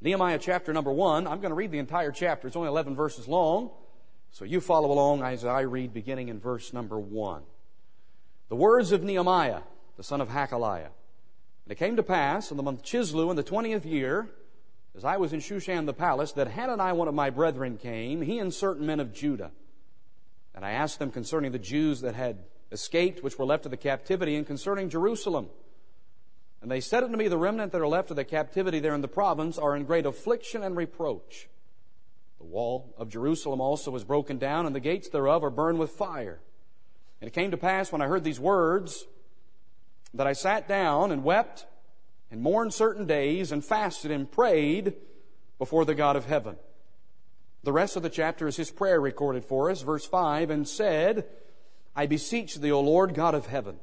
Nehemiah chapter number 1. I'm going to read the entire chapter. It's only 11 verses long, so you follow along as I read beginning in verse number 1. The words of Nehemiah, the son of Hakaliah. And it came to pass in the month Chislew in the 20th year, as I was in Shushan the palace, that Hananiah, one of my brethren, came, he and certain men of Judah. And I asked them concerning the Jews that had escaped, which were left of the captivity, and concerning Jerusalem. And they said unto me, the remnant that are left of the captivity there in the province are in great affliction and reproach. The wall of Jerusalem also is broken down, and the gates thereof are burned with fire. And it came to pass, when I heard these words, that I sat down and wept and mourned certain days and fasted and prayed before the God of heaven. The rest of the chapter is his prayer recorded for us. Verse 5, and said, I beseech thee, O Lord God of heaven,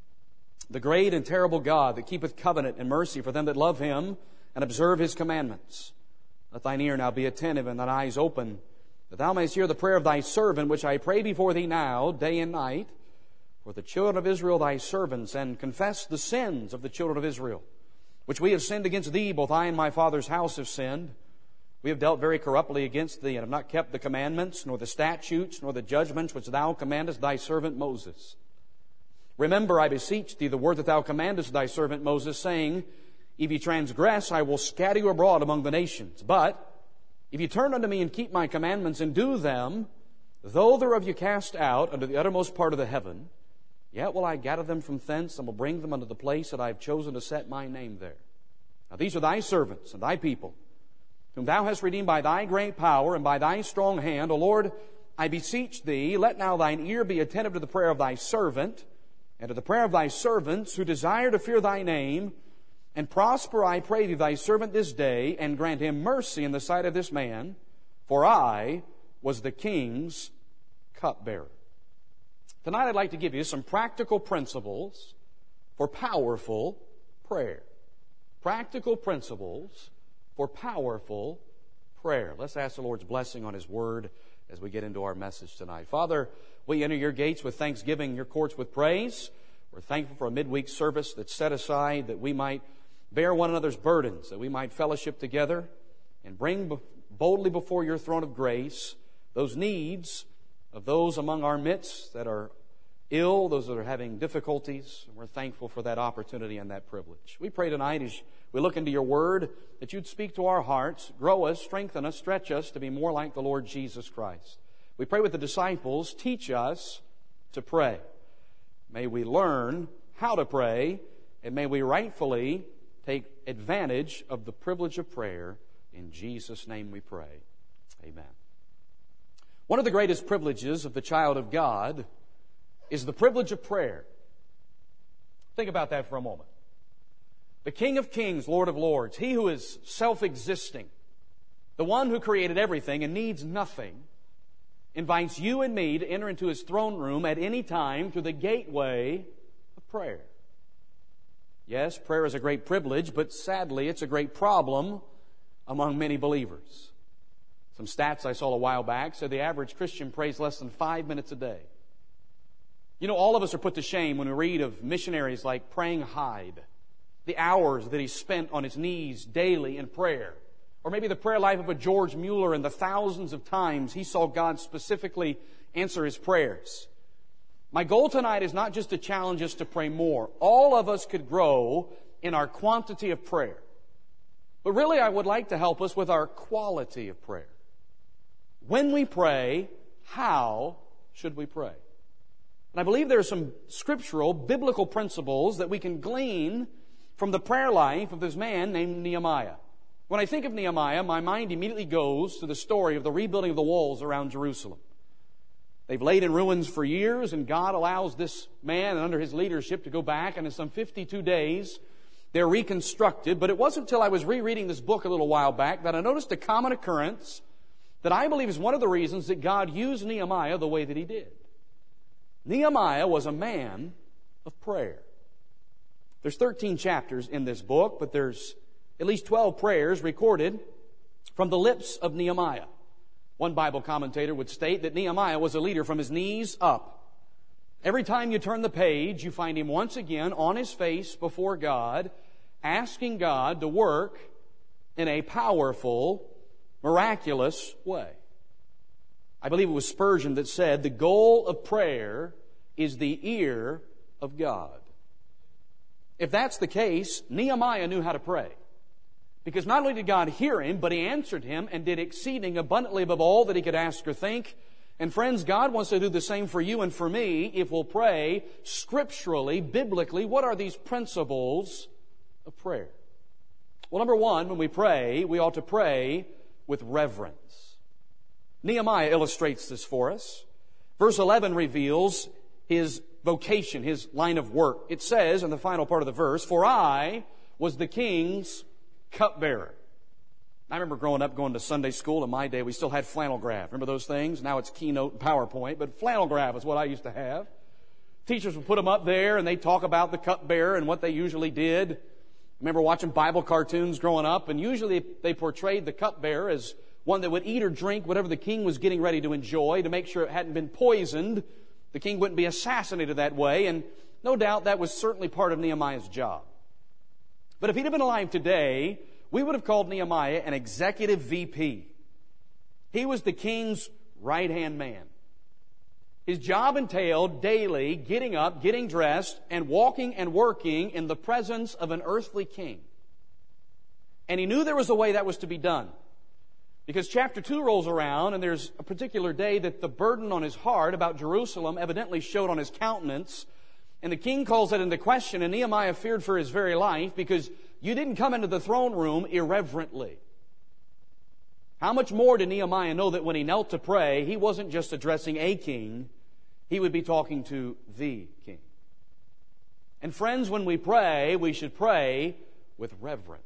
the great and terrible God that keepeth covenant and mercy for them that love him and observe his commandments. Let thine ear now be attentive and thine eyes open, that thou mayest hear the prayer of thy servant, which I pray before thee now, day and night, for the children of Israel thy servants, and confess the sins of the children of Israel, which we have sinned against thee, both I and my father's house have sinned. We have dealt very corruptly against thee, and have not kept the commandments, nor the statutes, nor the judgments which thou commandest thy servant Moses. Remember, I beseech thee, the word that thou commandest thy servant Moses, saying, if ye transgress, I will scatter you abroad among the nations. But if ye turn unto me and keep my commandments and do them, though they're of you cast out unto the uttermost part of the heaven, yet will I gather them from thence, and will bring them unto the place that I have chosen to set my name there. Now these are thy servants and thy people, whom thou hast redeemed by thy great power and by thy strong hand. O Lord, I beseech thee, let now thine ear be attentive to the prayer of thy servant, and to the prayer of thy servants who desire to fear thy name, and prosper, I pray thee, thy servant this day, and grant him mercy in the sight of this man, for I was the king's cupbearer. Tonight I'd like to give you some practical principles for powerful prayer. Practical principles for powerful prayer. Let's ask the Lord's blessing on his word as we get into our message tonight. Father, we enter your gates with thanksgiving, your courts with praise. We're thankful for a midweek service that's set aside that we might bear one another's burdens, that we might fellowship together and bring boldly before your throne of grace those needs of those among our midst that are ill, those that are having difficulties. We're thankful for that opportunity and that privilege. We pray tonight as we look into your word that you'd speak to our hearts, grow us, strengthen us, stretch us to be more like the Lord Jesus Christ. We pray with the disciples, teach us to pray. May we learn how to pray, and may we rightfully take advantage of the privilege of prayer. In Jesus' name we pray. Amen. One of the greatest privileges of the child of God is the privilege of prayer. Think about that for a moment. The King of Kings, Lord of Lords, He who is self-existing, the one who created everything and needs nothing, invites you and me to enter into His throne room at any time through the gateway of prayer. Yes, prayer is a great privilege, but sadly it's a great problem among many believers. Some stats I saw a while back said the average Christian prays less than 5 minutes a day. You know, all of us are put to shame when we read of missionaries like Praying Hyde, the hours that he spent on his knees daily in prayer. Or maybe the prayer life of a George Mueller and the thousands of times he saw God specifically answer his prayers. My goal tonight is not just to challenge us to pray more. All of us could grow in our quantity of prayer. But really, I would like to help us with our quality of prayer. When we pray, how should we pray? And I believe there are some scriptural, biblical principles that we can glean from the prayer life of this man named Nehemiah. When I think of Nehemiah, my mind immediately goes to the story of the rebuilding of the walls around Jerusalem. They've laid in ruins for years, and God allows this man under his leadership to go back, and in some 52 days, they're reconstructed. But it wasn't until I was rereading this book a little while back that I noticed a common occurrence that I believe is one of the reasons that God used Nehemiah the way that He did. Nehemiah was a man of prayer. There's 13 chapters in this book, but there's at least 12 prayers recorded from the lips of Nehemiah. One Bible commentator would state that Nehemiah was a leader from his knees up. Every time you turn the page, you find him once again on his face before God, asking God to work in a powerful, miraculous way. I believe it was Spurgeon that said, the goal of prayer is the ear of God. If that's the case, Nehemiah knew how to pray. Because not only did God hear him, but He answered him and did exceeding abundantly above all that he could ask or think. And friends, God wants to do the same for you and for me if we'll pray scripturally, biblically. What are these principles of prayer? Well, number one, when we pray, we ought to pray with reverence. Nehemiah illustrates this for us. Verse 11 reveals his vocation, his line of work. It says in the final part of the verse, "For I was the king's cupbearer." I remember growing up going to Sunday school. In my day, we still had flannel graph. Remember those things? Now it's Keynote and PowerPoint, but flannel graph is what I used to have. Teachers would put them up there, and they'd talk about the cupbearer and what they usually did. I remember watching Bible cartoons growing up, and usually they portrayed the cupbearer as one that would eat or drink whatever the king was getting ready to enjoy to make sure it hadn't been poisoned. The king wouldn't be assassinated that way, and no doubt that was certainly part of Nehemiah's job. But if he'd have been alive today, we would have called Nehemiah an executive VP. He was the king's right-hand man. His job entailed daily getting up, getting dressed, and walking and working in the presence of an earthly king. And he knew there was a way that was to be done. Because chapter 2 rolls around, and there's a particular day that the burden on his heart about Jerusalem evidently showed on his countenance. And the king calls that into question, and Nehemiah feared for his very life because you didn't come into the throne room irreverently. How much more did Nehemiah know that when he knelt to pray, he wasn't just addressing a king, he would be talking to the king. And friends, when we pray, we should pray with reverence.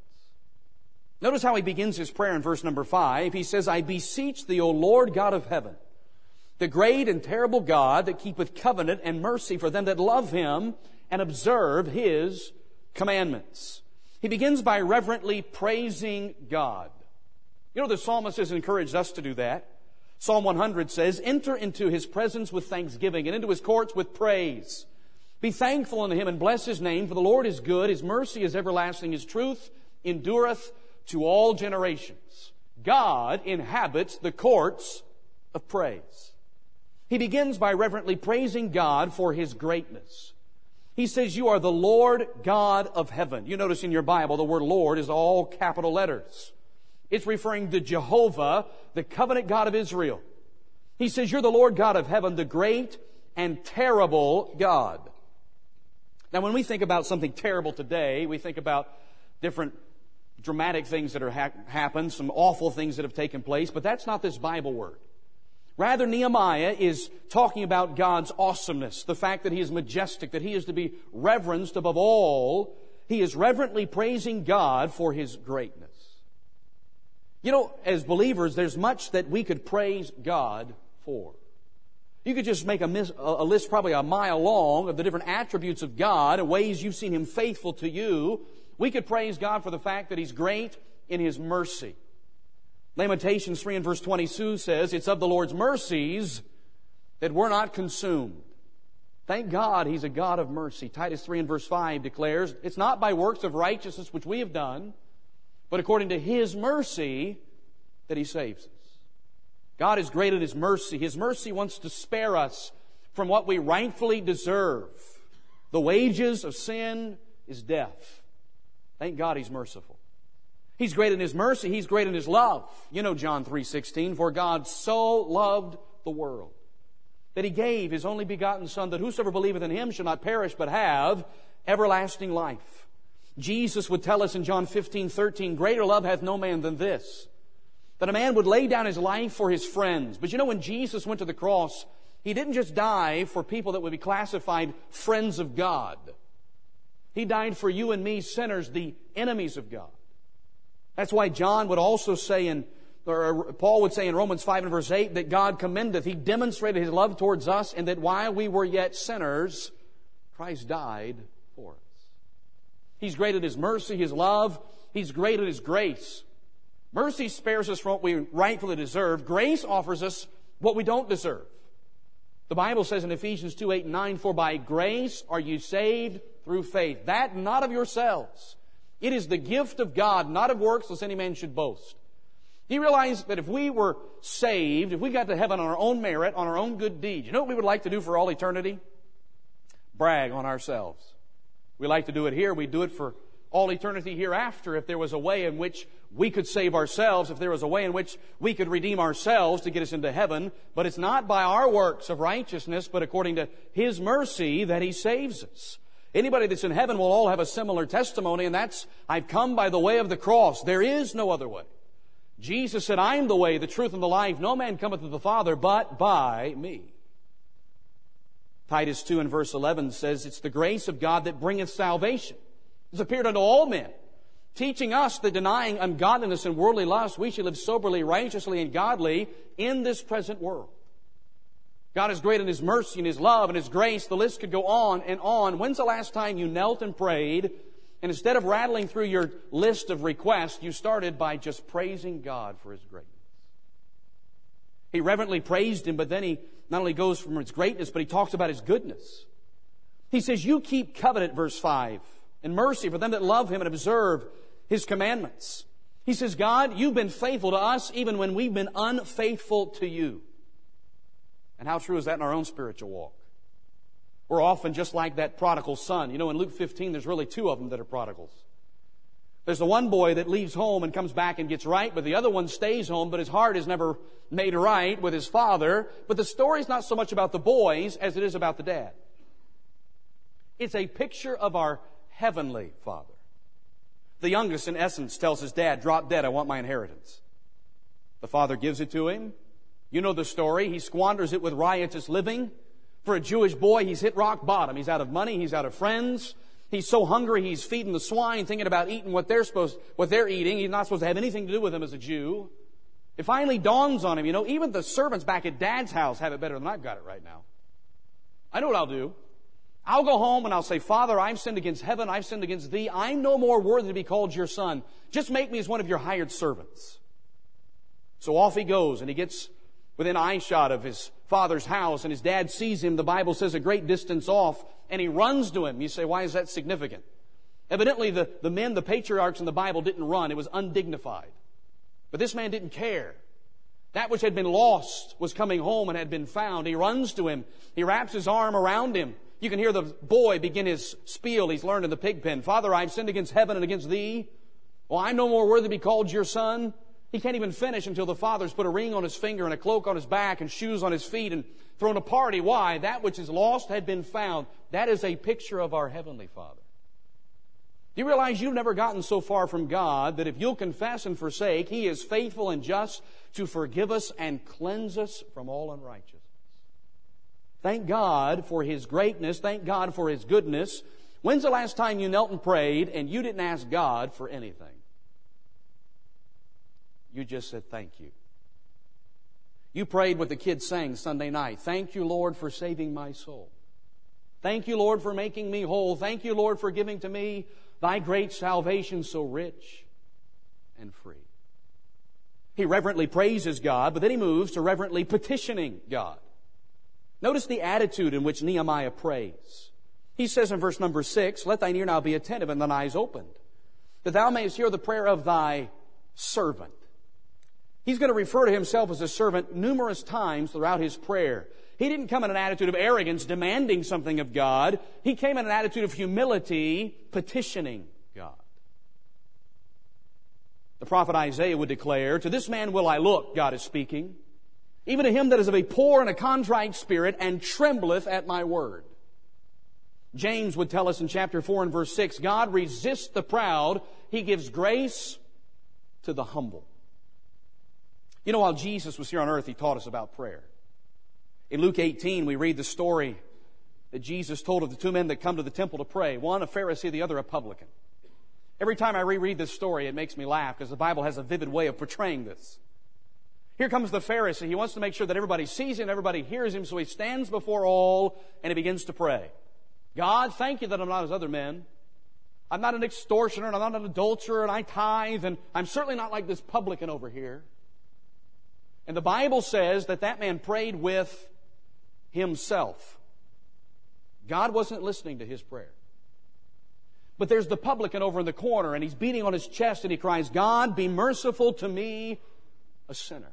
Notice how he begins his prayer in verse number 5. He says, "I beseech thee, O Lord God of heaven, the great and terrible God that keepeth covenant and mercy for them that love Him and observe His commandments." He begins by reverently praising God. You know, the psalmist has encouraged us to do that. Psalm 100 says, "Enter into His presence with thanksgiving and into His courts with praise. Be thankful unto Him and bless His name, for the Lord is good. His mercy is everlasting. His truth endureth to all generations." God inhabits the courts of praise. He begins by reverently praising God for His greatness. He says, "You are the Lord God of heaven." You notice in your Bible the word Lord is all capital letters. It's referring to Jehovah, the covenant God of Israel. He says, "You're the Lord God of heaven, the great and terrible God." Now, when we think about something terrible today, we think about different dramatic things that are happened, some awful things that have taken place, but that's not this Bible word. Rather, Nehemiah is talking about God's awesomeness, the fact that He is majestic, that He is to be reverenced above all. He is reverently praising God for His greatness. You know, as believers, there's much that we could praise God for. You could just make a list probably a mile long of the different attributes of God and ways you've seen Him faithful to you. We could praise God for the fact that He's great in His mercy. Lamentations 3 and verse 22 says, "It's of the Lord's mercies that we're not consumed." Thank God He's a God of mercy. Titus 3 and verse 5 declares, "It's not by works of righteousness which we have done, but according to His mercy that He saves us." God is great in His mercy. His mercy wants to spare us from what we rightfully deserve. The wages of sin is death. Thank God He's merciful. He's great in His mercy. He's great in His love. You know John 3:16, "For God so loved the world that He gave His only begotten Son, that whosoever believeth in Him shall not perish, but have everlasting life." Jesus would tell us in John 15:13, "Greater love hath no man than this, that a man would lay down his life for his friends." But you know, when Jesus went to the cross, He didn't just die for people that would be classified friends of God. He died for you and me, sinners, the enemies of God. That's why John would also say or Paul would say in Romans 5 and verse 8, that God commendeth, He demonstrated His love towards us, and that while we were yet sinners, Christ died for us. He's great in His mercy, His love. He's great in His grace. Mercy spares us from what we rightfully deserve. Grace offers us what we don't deserve. The Bible says in Ephesians 2, 8 and 9, "For by grace are you saved through faith. That not of yourselves. It is the gift of God, not of works, lest any man should boast. He realized that if we were saved, if we got to heaven on our own merit, on our own good deeds, you know what we would like to do for all eternity? Brag on ourselves. We like to do it here. We do it for all eternity hereafter. If there was a way in which we could save ourselves, if there was a way in which we could redeem ourselves to get us into heaven, but it's not by our works of righteousness, but according to His mercy that He saves us. Anybody that's in heaven will all have a similar testimony, and that's, I've come by the way of the cross. There is no other way. Jesus said, I am the way, the truth, and the life. No man cometh to the Father but by me. Titus 2 and verse 11 says, it's the grace of God that bringeth salvation. It's appeared unto all men, teaching us that denying ungodliness and worldly lust, we should live soberly, righteously, and godly in this present world. God is great in His mercy and His love and His grace. The list could go on and on. When's the last time you knelt and prayed, and instead of rattling through your list of requests, you started by just praising God for His greatness? He reverently praised Him, but then he not only goes from His greatness, but he talks about His goodness. He says, you keep covenant, verse 5, and mercy for them that love Him and observe His commandments. He says, God, you've been faithful to us even when we've been unfaithful to you. And how true is that in our own spiritual walk? We're often just like that prodigal son. You know, in Luke 15, there's really two of them that are prodigals. There's the one boy that leaves home and comes back and gets right, but the other one stays home, but his heart is never made right with his father. But the story's not so much about the boys as it is about the dad. It's a picture of our heavenly Father. The youngest, in essence, tells his dad, drop dead, I want my inheritance. The father gives it to him. You know the story. He squanders it with riotous living. For a Jewish boy, he's hit rock bottom. He's out of money. He's out of friends. He's so hungry, he's feeding the swine, thinking about eating what they're eating. He's not supposed to have anything to do with them as a Jew. It finally dawns on him, you know, even the servants back at Dad's house have it better than I've got it right now. I know what I'll do. I'll go home and I'll say, Father, I've sinned against heaven. I've sinned against Thee. I'm no more worthy to be called Your son. Just make me as one of Your hired servants. So off he goes, and he gets within eyeshot of his father's house, and his dad sees him, the Bible says, a great distance off, and he runs to him. You say, why is that significant? Evidently, the men, the patriarchs in the Bible didn't run. It was undignified. But this man didn't care. That which had been lost was coming home and had been found. He runs to him. He wraps his arm around him. You can hear the boy begin his spiel he's learned in the pig pen. Father, I've sinned against heaven and against Thee. Well, I'm no more worthy to be called Your son. He can't even finish until the father's put a ring on his finger and a cloak on his back and shoes on his feet and thrown a party. Why? That which is lost had been found. That is a picture of our Heavenly Father. Do you realize you've never gotten so far from God that if you'll confess and forsake, He is faithful and just to forgive us and cleanse us from all unrighteousness? Thank God for His greatness. Thank God for His goodness. When's the last time you knelt and prayed and you didn't ask God for anything? You just said, thank you. You prayed what the kids sang Sunday night. Thank you, Lord, for saving my soul. Thank you, Lord, for making me whole. Thank you, Lord, for giving to me Thy great salvation so rich and free. He reverently praises God, but then he moves to reverently petitioning God. Notice the attitude in which Nehemiah prays. He says in verse number 6, let thine ear now be attentive and thine eyes opened, that thou mayest hear the prayer of thy servant. He's going to refer to himself as a servant numerous times throughout his prayer. He didn't come in an attitude of arrogance, demanding something of God. He came in an attitude of humility, petitioning God. The prophet Isaiah would declare, to this man will I look, God is speaking, even to him that is of a poor and a contrite spirit, and trembleth at my word. James would tell us in chapter 4 and verse 6, God resists the proud, He gives grace to the humble. You know, while Jesus was here on earth, He taught us about prayer. In Luke 18, we read the story that Jesus told of the two men that come to the temple to pray. One a Pharisee, the other a publican. Every time I reread this story, it makes me laugh because the Bible has a vivid way of portraying this. Here comes the Pharisee. He wants to make sure that everybody sees him, everybody hears him, so he stands before all and he begins to pray. God, thank You that I'm not as other men. I'm not an extortioner, and I'm not an adulterer, and I tithe, and I'm certainly not like this publican over here. And the Bible says that that man prayed with himself. God wasn't listening to his prayer. But there's the publican over in the corner, and he's beating on his chest, and he cries, God, be merciful to me, a sinner.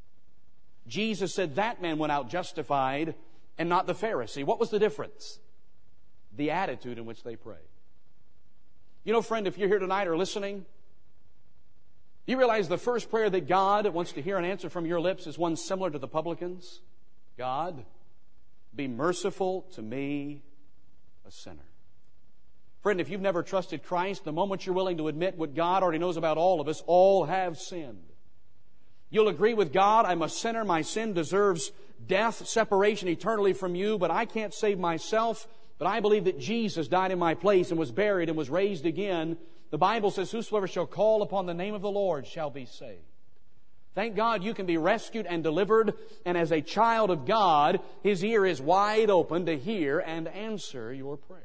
Jesus said that man went out justified and not the Pharisee. What was the difference? The attitude in which they prayed. You know, friend, if you're here tonight or listening, you realize the first prayer that God wants to hear an answer from your lips is one similar to the publican's. God, be merciful to me, a sinner. Friend, if you've never trusted Christ, the moment you're willing to admit what God already knows about all of us, all have sinned. You'll agree with God, I'm a sinner, my sin deserves death, separation eternally from you, but I can't save myself, but I believe that Jesus died in my place and was buried and was raised again. The Bible says, whosoever shall call upon the name of the Lord shall be saved. Thank God you can be rescued and delivered, and as a child of God, His ear is wide open to hear and answer your prayer.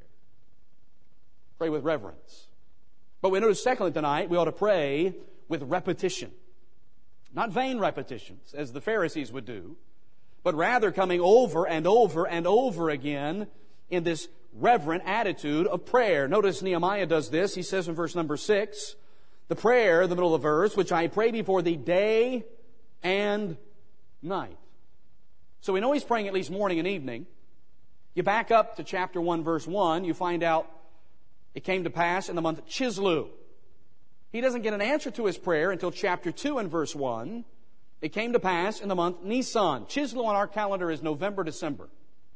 Pray with reverence. But we notice secondly tonight, we ought to pray with repetition. Not vain repetitions, as the Pharisees would do, but rather coming over and over and over again in this reverent attitude of prayer. Notice Nehemiah does this. He says in verse number 6, the prayer, in the middle of the verse, which I pray before thee day and night. So we know he's praying at least morning and evening. You back up to chapter 1, verse 1, you find out it came to pass in the month Chislev. He doesn't get an answer to his prayer until chapter 2 and verse 1. It came to pass in the month Nisan. Chislev on our calendar is November, December.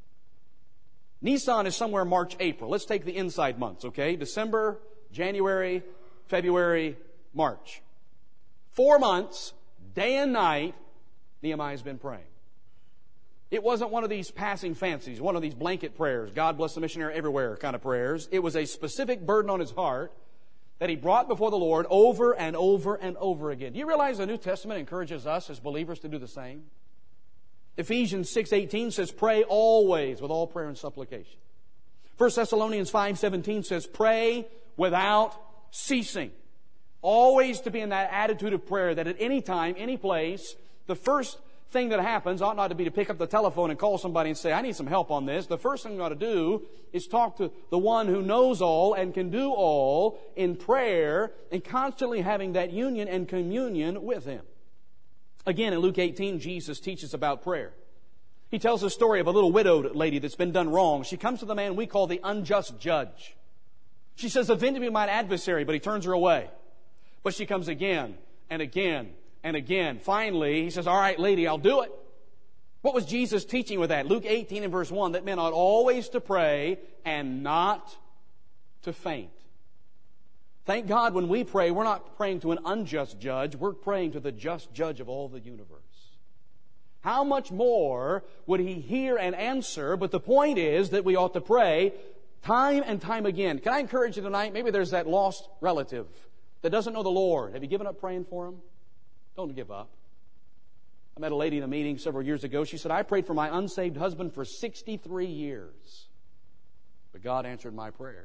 Nisan is somewhere March, April. Let's take the inside months, okay? December, January, February, March. 4 months, day and night, Nehemiah's been praying. It wasn't one of these passing fancies, one of these blanket prayers, God bless the missionary everywhere kind of prayers. It was a specific burden on his heart that he brought before the Lord over and over and over again. Do you realize the New Testament encourages us as believers to do the same? Ephesians 6:18 says, pray always with all prayer and supplication. 1 Thessalonians 5:17 says, pray without ceasing. Always to be in that attitude of prayer that at any time, any place, the first thing that happens ought not to be to pick up the telephone and call somebody and say, I need some help on this. The first thing you ought to do is talk to the one who knows all and can do all in prayer and constantly having that union and communion with Him. Again, in Luke 18, Jesus teaches about prayer. He tells a story of a little widowed lady that's been done wrong. She comes to the man we call the unjust judge. She says, avenge me mine adversary, but he turns her away. But she comes again and again and again. Finally, he says, all right, lady, I'll do it. What was Jesus teaching with that? Luke 18 and verse 1, that men ought always to pray and not to faint. Thank God when we pray, we're not praying to an unjust judge. We're praying to the just judge of all the universe. How much more would He hear and answer? But the point is that we ought to pray time and time again. Can I encourage you tonight? Maybe there's that lost relative that doesn't know the Lord. Have you given up praying for him? Don't give up. I met a lady in a meeting several years ago. She said, I prayed for my unsaved husband for 63 years. But God answered my prayer.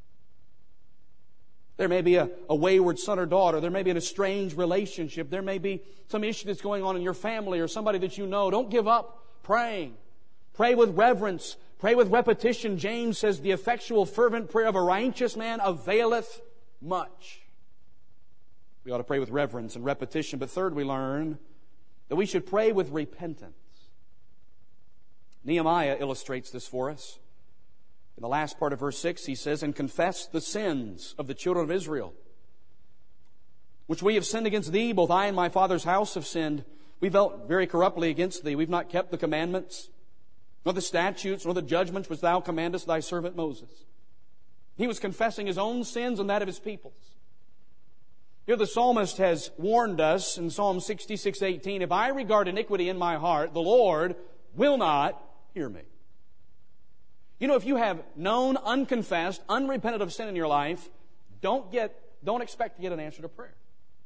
There may be a wayward son or daughter. There may be an estranged relationship. There may be some issue that's going on in your family or somebody that you know. Don't give up praying. Pray with reverence. Pray with repetition. James says, the effectual fervent prayer of a righteous man availeth much. We ought to pray with reverence and repetition. But third, we learn that we should pray with repentance. Nehemiah illustrates this for us. In the last part of verse 6, he says, and confess the sins of the children of Israel, which we have sinned against thee, both I and my father's house have sinned. We dealt very corruptly against thee. We've not kept the commandments, nor the statutes, nor the judgments which thou commandest thy servant Moses. He was confessing his own sins and that of his people's. Here the psalmist has warned us in Psalm 66:18, if I regard iniquity in my heart, the Lord will not hear me. You know, if you have known, unconfessed, unrepented of sin in your life, don't expect to get an answer to prayer.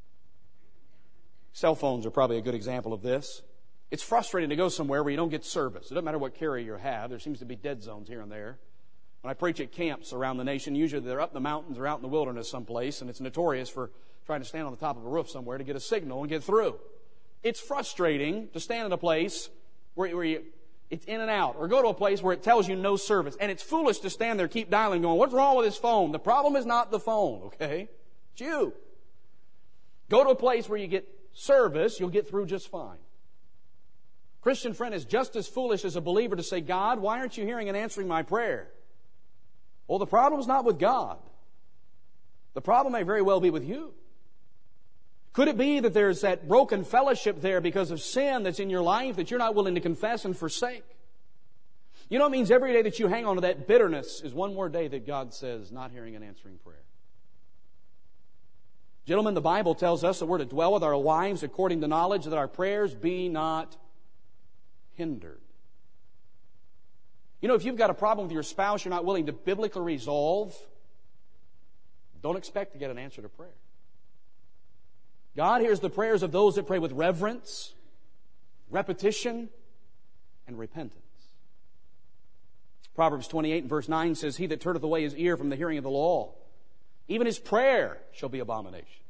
Cell phones are probably a good example of this. It's frustrating to go somewhere where you don't get service. It doesn't matter what carrier you have. There seems to be dead zones here and there. When I preach at camps around the nation, usually they're up in the mountains or out in the wilderness someplace, and it's notorious for trying to stand on the top of a roof somewhere to get a signal and get through. It's frustrating to stand in a place where It's in and out. Or go to a place where it tells you no service. And it's foolish to stand there, keep dialing, going, what's wrong with this phone? The problem is not the phone, okay? It's you. Go to a place where you get service, you'll get through just fine. Christian friend, is just as foolish as a believer to say, God, why aren't you hearing and answering my prayer? Well, the problem's not with God. The problem may very well be with you. Could it be that there's that broken fellowship there because of sin that's in your life that you're not willing to confess and forsake? You know, it means every day that you hang on to that bitterness is one more day that God says, not hearing and answering prayer. Gentlemen, the Bible tells us that we're to dwell with our wives according to knowledge, that our prayers be not hindered. You know, if you've got a problem with your spouse you're not willing to biblically resolve, don't expect to get an answer to prayer. God hears the prayers of those that pray with reverence, repetition, and repentance. Proverbs 28 and verse 9 says, He that turneth away his ear from the hearing of the law, even his prayer shall be abomination.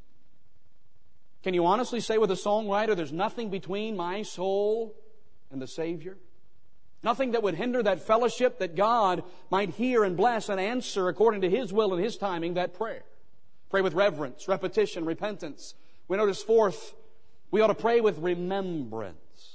Can you honestly say with a songwriter, there's nothing between my soul and the Savior? Nothing that would hinder that fellowship that God might hear and bless and answer according to His will and His timing that prayer. Pray with reverence, repetition, repentance. We notice fourth, we ought to pray with remembrance.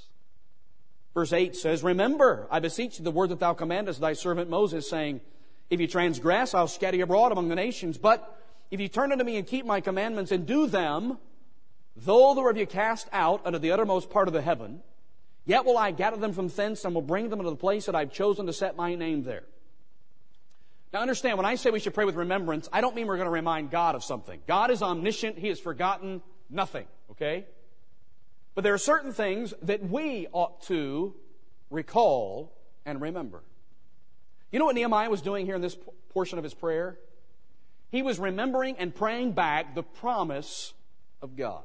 Verse 8 says, Remember, I beseech thee, the word that thou commandest thy servant Moses, saying, If you transgress, I'll scatter you abroad among the nations. But if you turn unto me and keep my commandments and do them, though there of you cast out unto the uttermost part of the heaven, yet will I gather them from thence and will bring them into the place that I've chosen to set my name there. Now understand, when I say we should pray with remembrance, I don't mean we're going to remind God of something. God is omniscient. He has forgotten nothing, okay? But there are certain things that we ought to recall and remember. You know what Nehemiah was doing here in this portion of his prayer? He was remembering and praying back the promise of God.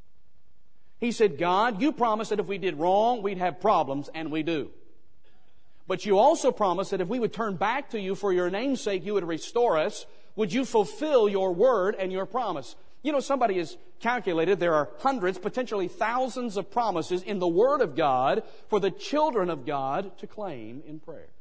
He said, God, you promised that if we did wrong, we'd have problems, and we do. But you also promised that if we would turn back to you for your name's sake, you would restore us. Would you fulfill your word and your promise? You know, somebody has calculated there are hundreds, potentially thousands of promises in the Word of God for the children of God to claim in prayer.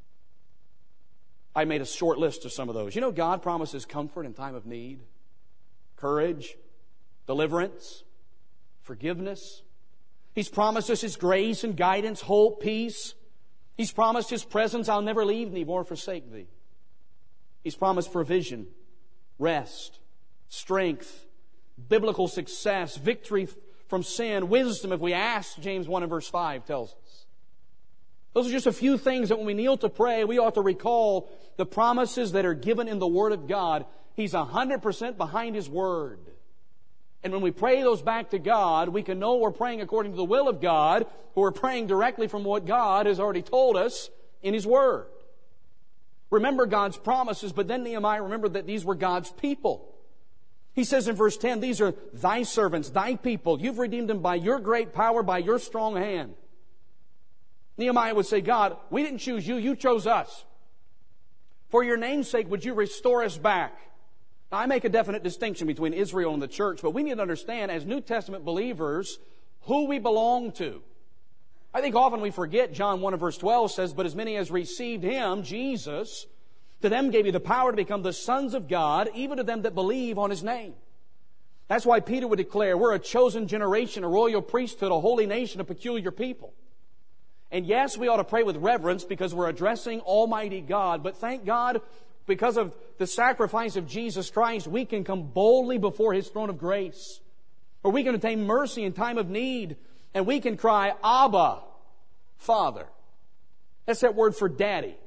I made a short list of some of those. You know, God promises comfort in time of need, courage, deliverance, forgiveness. He's promised us His grace and guidance, hope, peace. He's promised His presence, I'll never leave thee nor forsake thee. He's promised provision, rest, strength, biblical success, victory from sin, wisdom if we ask, James 1 and verse 5 tells us. Those are just a few things that when we kneel to pray, we ought to recall the promises that are given in the Word of God. He's 100% behind His Word. And when we pray those back to God, we can know we're praying according to the will of God, or we're praying directly from what God has already told us in His Word. Remember God's promises, but then Nehemiah remembered that these were God's people. He says in verse 10, these are thy servants, thy people. You've redeemed them by your great power, by your strong hand. Nehemiah would say, God, we didn't choose you, you chose us. For your name's sake, would you restore us back? Now, I make a definite distinction between Israel and the church, but we need to understand as New Testament believers who we belong to. I think often we forget John 1 and verse 12 says, But as many as received Him, Jesus, to them gave you the power to become the sons of God, even to them that believe on His name. That's why Peter would declare, we're a chosen generation, a royal priesthood, a holy nation, a peculiar people. And yes, we ought to pray with reverence because we're addressing Almighty God. But thank God, because of the sacrifice of Jesus Christ, we can come boldly before His throne of grace, where we can obtain mercy in time of need, and we can cry, Abba, Father. That's that word for daddy.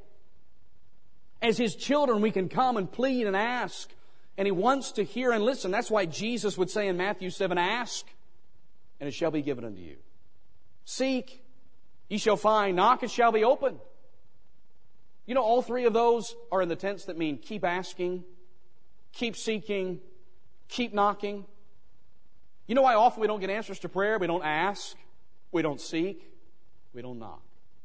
As His children, we can come and plead and ask, and He wants to hear and listen. That's why Jesus would say in Matthew 7, Ask, and it shall be given unto you. Seek, ye shall find. Knock, it shall be opened. You know, all three of those are in the tense that mean keep asking, keep seeking, keep knocking. You know why often we don't get answers to prayer? We don't ask, we don't seek, we don't knock.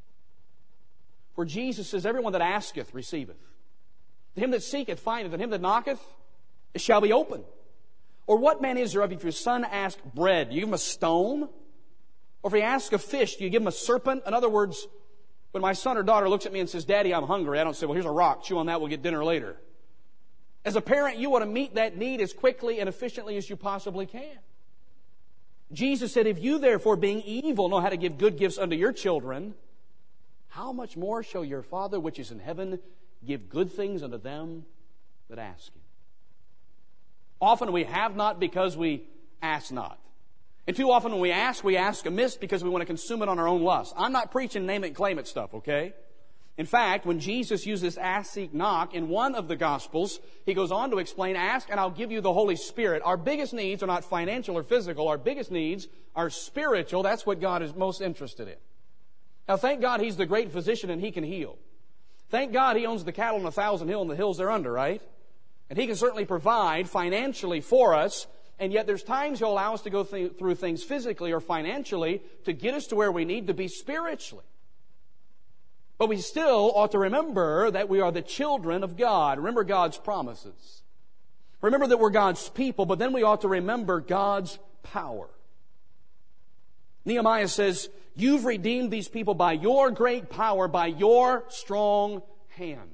For Jesus says, everyone that asketh, receiveth. To him that seeketh, findeth. And him that knocketh, it shall be opened. Or what man is there of you if your son ask bread? Do you give him a stone? Or if he asks a fish, do you give him a serpent? In other words, When my son or daughter looks at me and says, Daddy, I'm hungry, I don't say, well, here's a rock. Chew on that. We'll get dinner later. As a parent, you want to meet that need as quickly and efficiently as you possibly can. Jesus said, if you therefore, being evil, know how to give good gifts unto your children, how much more shall your Father which is in heaven give good things unto them that ask Him? Often we have not because we ask not. And too often when we ask amiss because we want to consume it on our own lust. I'm not preaching name it and claim it stuff, okay? In fact, when Jesus uses ask, seek, knock in one of the Gospels, He goes on to explain, ask and I'll give you the Holy Spirit. Our biggest needs are not financial or physical. Our biggest needs are spiritual. That's what God is most interested in. Now, thank God He's the great physician and He can heal. Thank God He owns the cattle on 1,000 hills and the hills thereunder, right? And He can certainly provide financially for us. And yet there's times He'll allow us to go through things physically or financially to get us to where we need to be spiritually. But we still ought to remember that we are the children of God. Remember God's promises. Remember that we're God's people, but then we ought to remember God's power. Nehemiah says, you've redeemed these people by your great power, by your strong hand.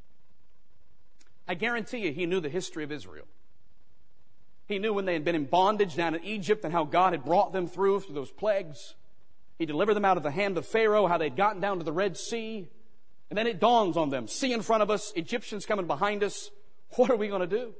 I guarantee you he knew the history of Israel. He knew when they had been in bondage down in Egypt and how God had brought them through those plagues. He delivered them out of the hand of Pharaoh, how they'd gotten down to the Red Sea. And then it dawns on them, sea in front of us, Egyptians coming behind us. What are we going to do?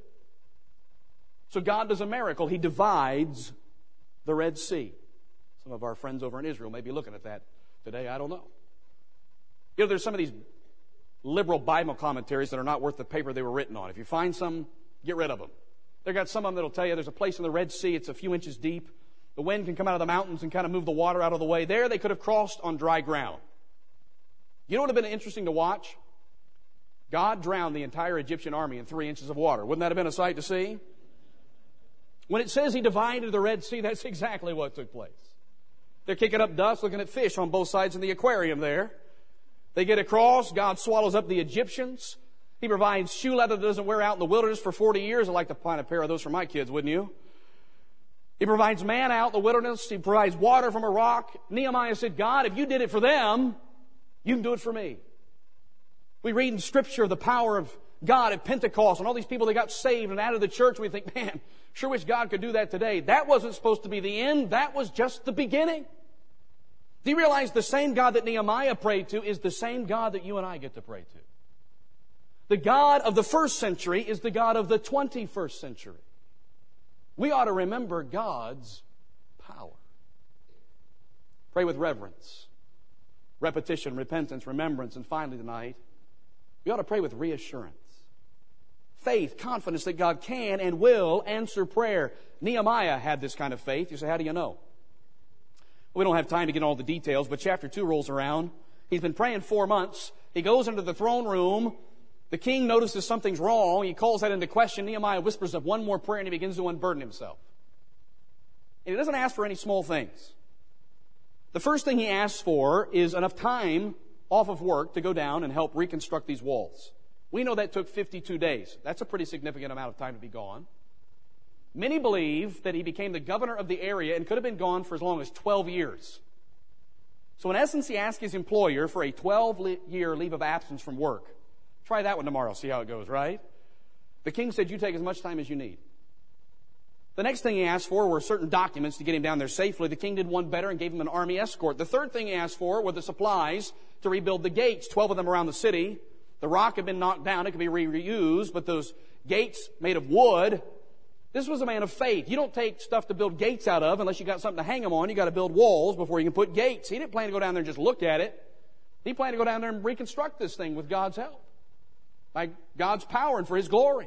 So God does a miracle. He divides the Red Sea. Some of our friends over in Israel may be looking at that today. I don't know. You know, there's some of these liberal Bible commentaries that are not worth the paper they were written on. If you find some, get rid of them. They've got some of them that'll tell you there's a place in the Red Sea, it's a few inches deep. The wind can come out of the mountains and kind of move the water out of the way. There they could have crossed on dry ground. You know what would have been interesting to watch? God drowned the entire Egyptian army in 3 inches of water. Wouldn't that have been a sight to see? When it says He divided the Red Sea, that's exactly what took place. They're kicking up dust, looking at fish on both sides in the aquarium there. They get across, God swallows up the Egyptians. He provides shoe leather that doesn't wear out in the wilderness for 40 years. I'd like to find a pair of those for my kids, wouldn't you? He provides manna out in the wilderness. He provides water from a rock. Nehemiah said, God, if you did it for them, you can do it for me. We read in Scripture the power of God at Pentecost and all these people that got saved and out of the church. We think, man, sure wish God could do that today. That wasn't supposed to be the end. That was just the beginning. Do you realize the same God that Nehemiah prayed to is the same God that you and I get to pray to? The God of the first century is the God of the 21st century. We ought to remember God's power. Pray with reverence, repetition, repentance, remembrance, and finally tonight, we ought to pray with reassurance. Faith, confidence that God can and will answer prayer. Nehemiah had this kind of faith. You say, how do you know? We don't have time to get into all the details, but chapter 2 rolls around. He's been praying 4 months. He goes into the throne room. The king notices something's wrong. He calls that into question. Nehemiah whispers up one more prayer and he begins to unburden himself. And he doesn't ask for any small things. The first thing he asks for is enough time off of work to go down and help reconstruct these walls. We know that took 52 days. That's a pretty significant amount of time to be gone. Many believe that he became the governor of the area and could have been gone for as long as 12 years. So in essence, he asked his employer for a 12-year leave of absence from work. Try that one tomorrow, see how it goes, right? The king said, you take as much time as you need. The next thing he asked for were certain documents to get him down there safely. The king did one better and gave him an army escort. The third thing he asked for were the supplies to rebuild the gates, 12 of them around the city. The rock had been knocked down. It could be reused, but those gates made of wood. This was a man of faith. You don't take stuff to build gates out of unless you got something to hang them on. You got to build walls before you can put gates. He didn't plan to go down there and just look at it. He planned to go down there and reconstruct this thing with God's help, by God's power and for His glory.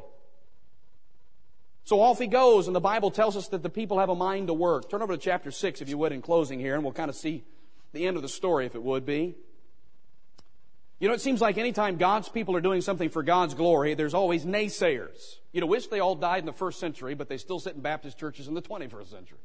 So off he goes, and the Bible tells us that the people have a mind to work. Turn over to chapter 6, if you would, in closing here, and we'll kind of see the end of the story, if it would be. You know, it seems like anytime God's people are doing something for God's glory, there's always naysayers. You'd wish they all died in the first century, but they still sit in Baptist churches in the 21st century.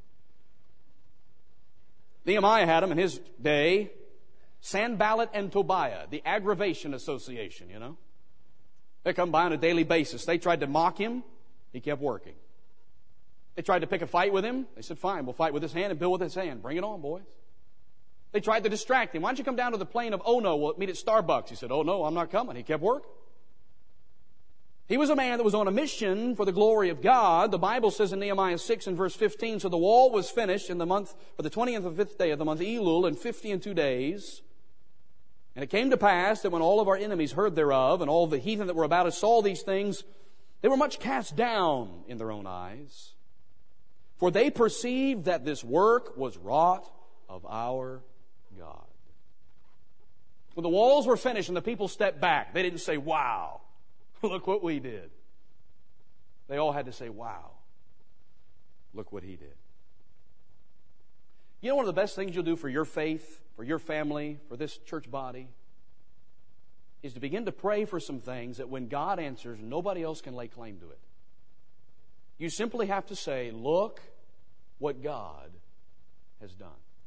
Nehemiah had them in his day. Sanballat and Tobiah, the Aggravation Association, you know. They come by on a daily basis. They tried to mock him. He kept working. They tried to pick a fight with him. They said, fine, we'll fight with his hand and build with his hand. Bring it on, boys. They tried to distract him. Why don't you come down to the plain of Ono? We'll meet at Starbucks. He said, oh no, I'm not coming. He kept working. He was a man that was on a mission for the glory of God. The Bible says in Nehemiah 6 and verse 15, so the wall was finished in the month, for the 20th and 5th day of the month Elul, in 52 days. And it came to pass that when all of our enemies heard thereof, and all the heathen that were about us saw these things, they were much cast down in their own eyes. For they perceived that this work was wrought of our God. When the walls were finished and the people stepped back, they didn't say, wow, look what we did. They all had to say, wow, look what he did. You know one of the best things you'll do for your faith, for your family, for this church body, is to begin to pray for some things that when God answers, nobody else can lay claim to it. You simply have to say, look what God has done.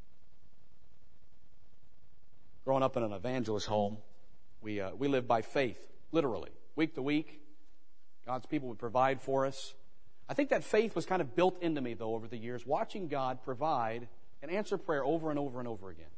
Growing up in an evangelist home, we lived by faith, literally. Week to week, God's people would provide for us. I think that faith was kind of built into me, though, over the years, watching God provide and answer prayer over and over and over again.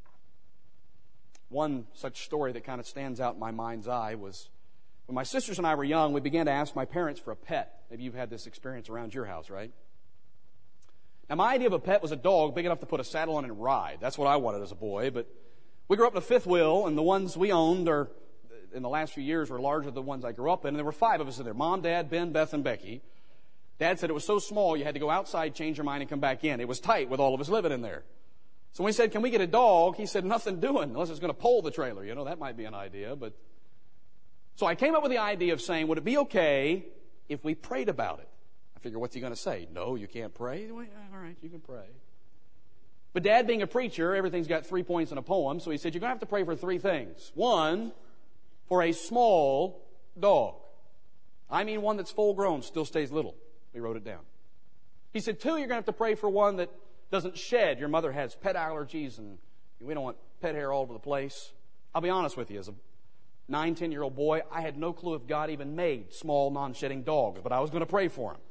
One such story that kind of stands out in my mind's eye was when my sisters and I were young, we began to ask my parents for a pet. Maybe you've had this experience around your house, right? Now, my idea of a pet was a dog big enough to put a saddle on and ride. That's what I wanted as a boy, but we grew up in a fifth wheel, and the ones we owned are, in the last few years, were larger than the ones I grew up in, and there were 5 of us in there. Mom, Dad, Ben, Beth, and Becky. Dad said it was so small you had to go outside, change your mind, and come back in. It was tight with all of us living in there. So when we said, can we get a dog? He said, nothing doing, unless it's going to pull the trailer. You know, that might be an idea. But so I came up with the idea of saying, would it be okay if we prayed about it? I figure, what's he going to say? No, you can't pray? Well, all right, you can pray. But Dad, being a preacher, everything's got 3 points in a poem, so he said, you're going to have to pray for 3 things. 1, for a small dog. I mean one that's full grown, still stays little. We wrote it down. He said, 2, you're going to have to pray for one that doesn't shed. Your mother has pet allergies, and we don't want pet hair all over the place. I'll be honest with you, as a 9, 10-year-old boy, I had no clue if God even made small, non-shedding dogs, but I was going to pray for him.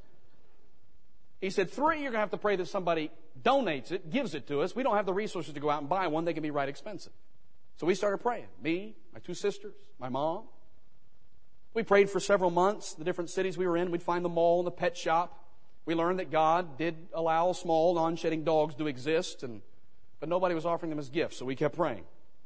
He said, 3, you're going to have to pray that somebody donates it, gives it to us. We don't have the resources to go out and buy one. They can be right expensive. So we started praying. Me, my 2 sisters, my mom. We prayed for several months. The different cities we were in, we'd find the mall and the pet shop. We learned that God did allow small, non-shedding dogs to exist, but nobody was offering them as gifts, so we kept praying.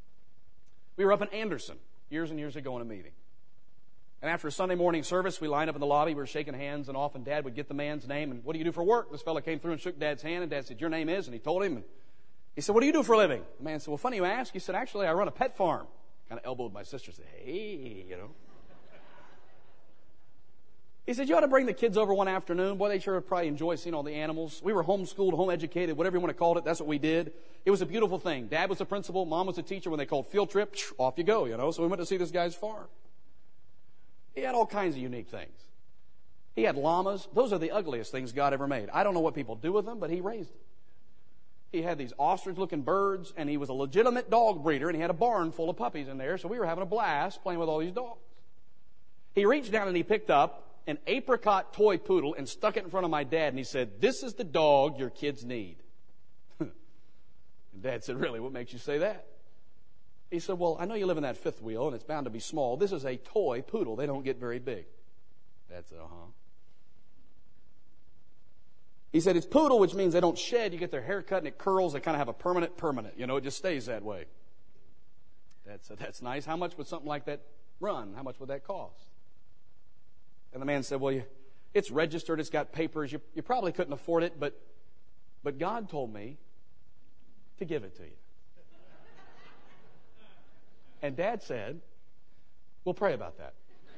We were up in Anderson years and years ago in a meeting. And after a Sunday morning service, we lined up in the lobby. We were shaking hands, and often Dad would get the man's name. And what do you do for work? This fellow came through and shook Dad's hand, and Dad said, your name is? And he told him. And he said, what do you do for a living? The man said, well, funny you ask. He said, actually, I run a pet farm. Kind of elbowed my sister and said, hey, you know. He said, you ought to bring the kids over one afternoon. Boy, they sure would probably enjoy seeing all the animals. We were homeschooled, home educated, whatever you want to call it. That's what we did. It was a beautiful thing. Dad was the principal. Mom was the teacher. When they called field trip, off you go, you know. So we went to see this guy's farm. He had all kinds of unique things. He had llamas. Those are the ugliest things God ever made. I don't know what people do with them, but he raised them. He had these ostrich-looking birds, and he was a legitimate dog breeder, and he had a barn full of puppies in there, so we were having a blast playing with all these dogs. He reached down and he picked up an apricot toy poodle and stuck it in front of my dad, and he said, this is the dog your kids need. And Dad said, really, what makes you say that? He said, well, I know you live in that fifth wheel, and it's bound to be small. This is a toy poodle. They don't get very big. Dad said, He said, it's poodle, which means they don't shed. You get their hair cut, and it curls. They kind of have a permanent. You know, it just stays that way. Dad said, that's nice. How much would something like that run? How much would that cost? And the man said, well, it's registered. It's got papers. You probably couldn't afford it, but God told me to give it to you. And Dad said, we'll pray about that.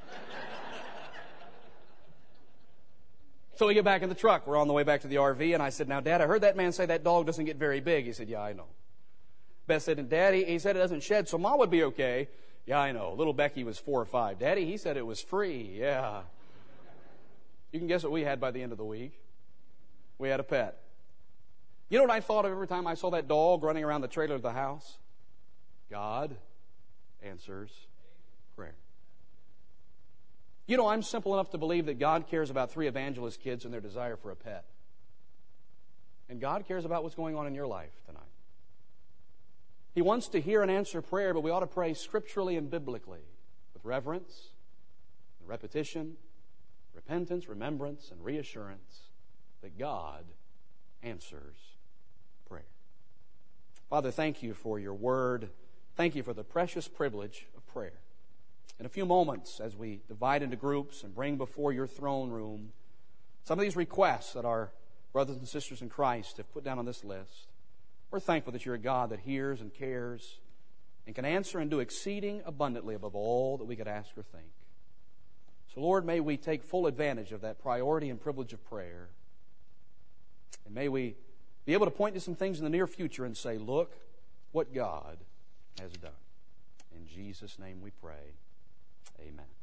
So we get back in the truck. We're on the way back to the RV, and I said, now, Dad, I heard that man say that dog doesn't get very big. He said, yeah, I know. Beth said, and Daddy, he said it doesn't shed, so Mom would be okay. Yeah, I know. Little Becky was 4 or 5. Daddy, he said it was free. Yeah. You can guess what we had by the end of the week. We had a pet. You know what I thought of every time I saw that dog running around the trailer of the house? God answers prayer. You know, I'm simple enough to believe that God cares about 3 evangelist kids and their desire for a pet. And God cares about what's going on in your life tonight. He wants to hear and answer prayer, but we ought to pray scripturally and biblically with reverence, and repetition, repentance, remembrance, and reassurance that God answers prayer. Father, thank you for your word. Thank you for the precious privilege of prayer. In a few moments, as we divide into groups and bring before your throne room some of these requests that our brothers and sisters in Christ have put down on this list, we're thankful that you're a God that hears and cares and can answer and do exceeding abundantly above all that we could ask or think. So, Lord, may we take full advantage of that priority and privilege of prayer. And may we be able to point to some things in the near future and say, look what God has done. In Jesus' name we pray. Amen.